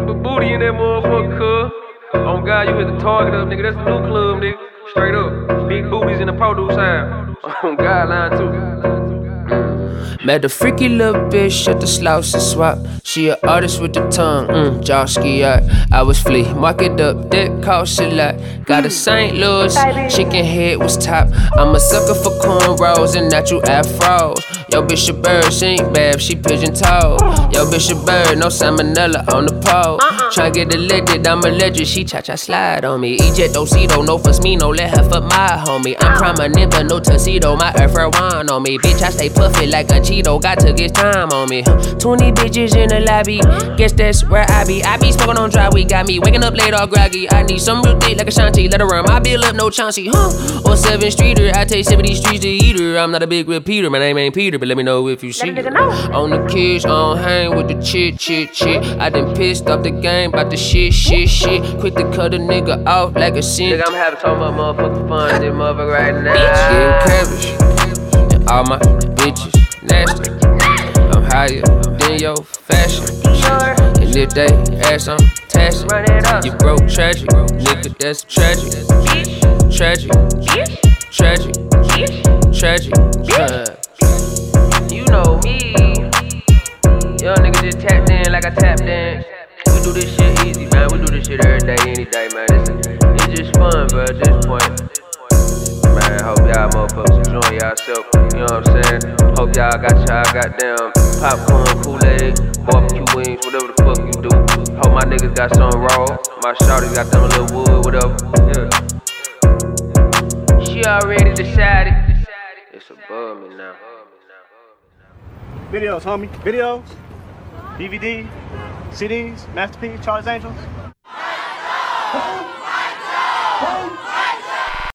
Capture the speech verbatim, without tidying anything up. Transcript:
Put booty in that motherfucker, cuz. Oh God, you hit the target up, nigga. That's the new club, nigga. Straight up. Big booties in the produce side. Oh God, line too. Met a freaky little bitch at the slouch and swap. She a artist with the tongue, mm, Josky out. I was flea, mark it up, that cost a lot. Got a Saint Louis, chicken head was top. I'm a sucker for cornrows and natural afros. Yo, bitch a bird, she ain't bad, she pigeon toed. Yo, bitch a bird, no salmonella on the pole. Tryna get elected, I'm a legend, she cha-cha slide on me. Eject Dosito, no fuss me, no let her fuck my homie. I'm prominent, but no tuxedo, my earth wine on me. Bitch, I stay puffy like a Cheeto, God took his time on me. twenty bitches in the lobby, guess that's where I be. I be smoking on dry, we got me waking up late all groggy. I need some real thick like a Shanti, let her run my bill up, no Chauncey, huh? Or seven streeter, I take seventy streets to eat her. I'm not a big repeater, my name ain't Peter, but let me know if you see her. On the kids, I don't hang with the chit, chit, chit. I done pissed off the game about the shit, shit, shit. Quick to cut a nigga off like a sin. Nigga, I'm having so much motherfucking fun, this motherfucker right now. Bitch, getting cabbage, and all my bitches nasty. I'm higher than your fashion. And if they ask, I'm tasking. You broke tragic, nigga, that's tragic. Tragic, tragic, tragic. Uh. You know me. Young nigga just tapped in like I tapped in. We do this shit easy, man. We do this shit every day, any day, man. It's, it's just fun, bro, at this point. Man, hope y'all motherfuckers enjoy yourself. You know what I'm saying? Hope y'all got y'all goddamn popcorn, Kool-Aid, barbecue wings, whatever the fuck you do. Hope my niggas got some raw. My shawty got them a little wood, whatever. Yeah. She already decided. It's above me now. Videos, homie. Videos, D V D, C Ds, Masterpiece, Charlie's Angels.